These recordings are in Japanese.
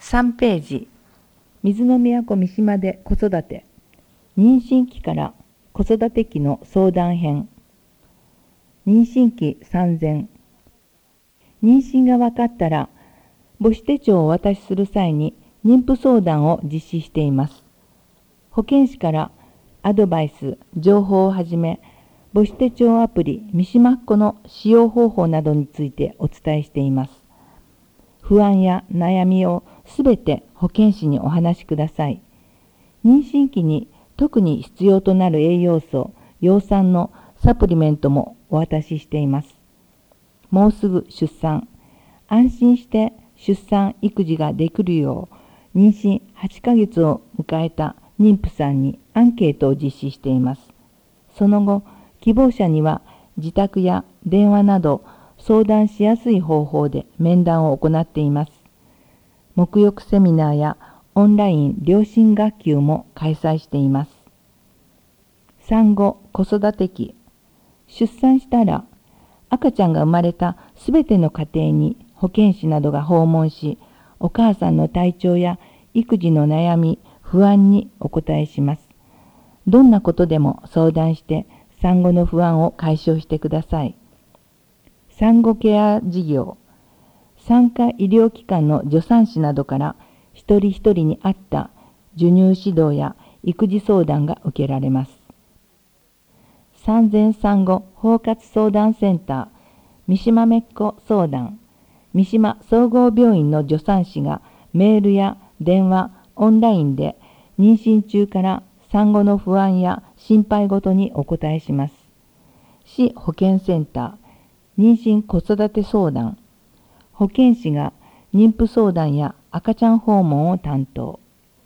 3ページ、水の都三島で子育て、妊娠期から子育て期の相談編。妊娠期産前。妊娠が分かったら、母子手帳をお渡しする際に妊婦相談を実施しています。保健師からアドバイス、情報をはじめ、母子手帳アプリ三島っ子の使用方法などについてお伝えしています。不安や悩みをすべて保健師にお話しください。妊娠期に特に必要となる栄養素、葉酸のサプリメントもお渡ししています。もうすぐ出産。安心して出産・育児ができるよう、妊娠8ヶ月を迎えた妊婦さんにアンケートを実施しています。その後、希望者には自宅や電話など相談しやすい方法で面談を行っています。沐浴セミナーやオンライン両親学級も開催しています。産後子育て期。出産したら、赤ちゃんが生まれたすべての家庭に保健師などが訪問し、お母さんの体調や育児の悩み、不安にお答えします。どんなことでも相談して産後の不安を解消してください。産後ケア事業。産科医療機関の助産師などから一人一人に合った授乳指導や育児相談が受けられます。産前産後包括相談センター三島めっ子相談。三島総合病院の助産師がメールや電話、オンラインで妊娠中から産後の不安や心配ごとにお答えします。市保健センター妊娠子育て相談。保健師が妊婦相談や赤ちゃん訪問を担当。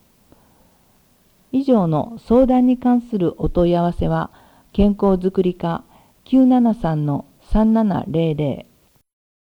以上の相談に関するお問い合わせは、健康づくり課 973-3700